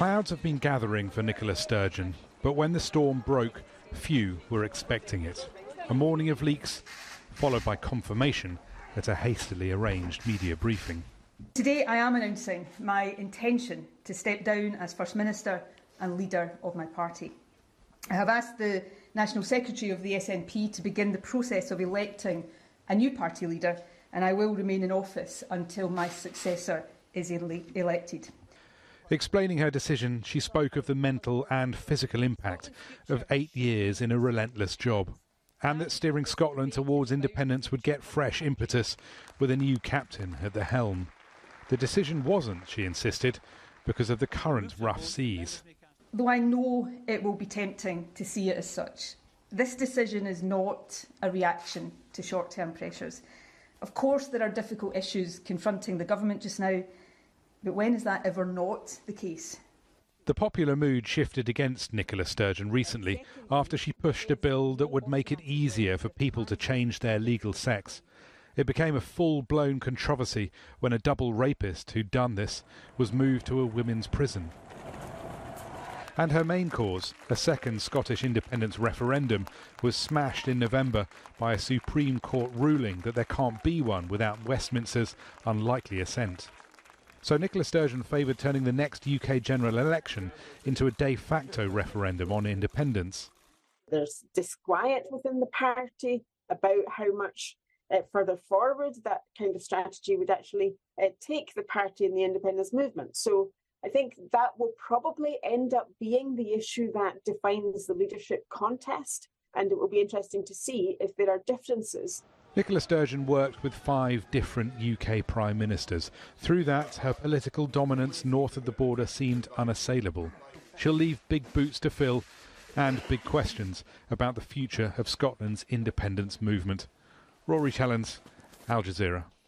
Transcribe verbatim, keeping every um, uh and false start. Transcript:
Clouds have been gathering for Nicola Sturgeon, but when the storm broke, few were expecting it. A morning of leaks, followed by confirmation at a hastily arranged media briefing. Today I am announcing my intention to step down as First Minister and leader of my party. I have asked the National Secretary of the S N P to begin the process of electing a new party leader, and I will remain in office until my successor is ele elected. Explaining her decision, she spoke of the mental and physical impact of eight years in a relentless job, and that steering Scotland towards independence would get fresh impetus with a new captain at the helm. The decision wasn't, she insisted, because of the current rough seas. Though I know it will be tempting to see it as such, this decision is not a reaction to short-term pressures. Of course, there are difficult issues confronting the government just now, but when is that ever not the case? The popular mood shifted against Nicola Sturgeon recently after she pushed a bill that would make it easier for people to change their legal sex. It became a full-blown controversy when a double rapist who'd done this was moved to a women's prison. And her main cause, a second Scottish independence referendum, was smashed in November by a Supreme Court ruling that there can't be one without Westminster's unlikely assent. So Nicola Sturgeon favoured turning the next U K general election into a de facto referendum on independence. There's disquiet within the party about how much uh, further forward that kind of strategy would actually uh, take the party in the independence movement. So I think that will probably end up being the issue that defines the leadership contest, and it will be interesting to see if there are differences. Nicola Sturgeon worked with five different U K prime ministers. Through that, her political dominance north of the border seemed unassailable. She'll leave big boots to fill and big questions about the future of Scotland's independence movement. Rory Challens, Al Jazeera.